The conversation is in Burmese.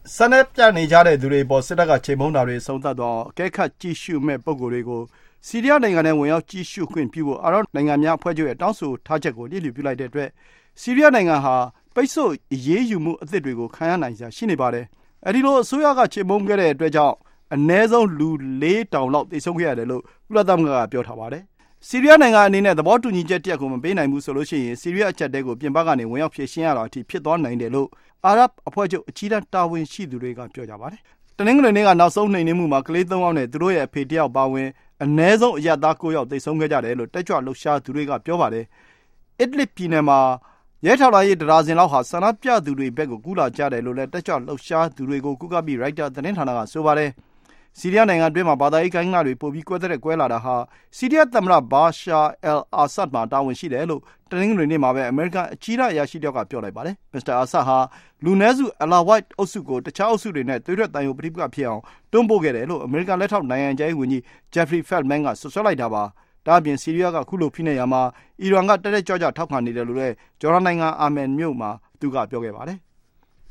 ဆန္ဒပြနေကြတဲ့သူတွေပေါ်စစ်တပ်ကချိန်မုန်းတာတွေဆုံးသက်သွားအောင်အကဲခတ်ကြည့်ရှုမဲ့ပုံကိုယ်တွေကိုဆီးရီးယားနိုင်ငံထဲဝင်ရောက်ကြည့်ရှုခွင့်ပြုဖို့အာရပ်နိုင်ငံများအဖွဲ့ချုပ်ရဲ့တောင်းဆိုထားချက်ကိုလျစ်လျူပြုလိုက်တဲ့အတွက်ဆီးရီးယားနိုင်ငံဟာပိတ်ဆို့အရေးယူမှုအသစ်တွေကိုခံရနိုင်စရာရှိနေပါတယ်။အဲဒီလိုအစိုးရကချိန်မုန်းခဲ့တဲ့အတွက်ကြောင့်အနည်းဆုံးလူ 4,000 လောက်သေဆုံးခဲ့ရတယ်လို့ကုလသမဂ္ဂကပြောထားပါတယ်။ဆီးရီးယားနိုင်ငံအနေနဲ့သဘောတူညီချက်တရပ်ကိုမပေးနိုင်ဘူးဆိုလို့ရှိရင်ဆီးရီးယားအကျပ်အတည်းကိုပြင်ပကနေဝင်ရောက်ဖြေရှင်းရတာအထိဖြစ်သွားနိုင်တယ်လို့အာရပ်အဖွဲ့ချုပ်အကြီးတန်းတာဝန်ရှိသူတွေကပြောကြပါတယ်။တနင်္ဂနွေနေ့ကနောက်ဆုံးနှိမ်နင်းမှုမှာကလေး 3 ယောက်နဲ့သူတို့ရဲ့အဖေ1 ယောက်ပါဝင်အနည်းဆုံးအရပ်သား 9 ယောက်သေဆုံးခဲ့ကြတယ်လို့တက်ကြွလှုပ်ရှားသူတွေကပြောပါတယ်။ Idlib ပြည်နယ်မှာရဲထောက်လှမ်းရေးတဒါဇင်လောက်ဟာဆန္ဒပြသူတွေဘက်ကိုကူးလာကြတယ်လို့လည်းတက်ကြွလှုပ်ရှားသူတွေကိုကူးကားပြီးရိုက်တာသတင်းဌာနကဆိုပါတယ်။ဆီးရီးယားနိုင်ငံအတွင်းမှာဘာသာရေးဂိုဏ်းတွေပိုပြီးကွဲလာတာဟာဆီးရီးယားသမ္မတဘာရှာအယ်အာဆတ်မှာတာဝန်ရှိတယ်လို့တနင်္ဂနွေနေ့မှာပဲအမေရိကန်အကြီးတန်းအရာရှိတယောက်ကပြောလိုက်ပါတယ်။မစ္စတာအာဆတ်ဟာလူနည်းစုအလာဝိုက်အုပ်စုကိုတခြားအုပ်စုတွေနဲ့သွေးထွက်သံယိုပဋိပက္ခဖြစ်အောင်တွန်းပို့ခဲ့တယ်လို့အမေရိကန်လက်ထောက်နိုင်ငံခြားရေးဝန်ကြီးဂျက်ဖရီဖက်မန်ကစွပ်စွဲလိုက်တာပါ။ဒါ့အပြင်ဆီးရီးယားကခုလိုဖိနှိပ်ရာမှာအီရန်ကတက်တက်ကြွကြွထောက်ခံနေတယ်လို့လည်းဂျော်ဒန်နိုင်ငံအာမန်မြို့မှာသူကပြောခဲ့ပါတယ်။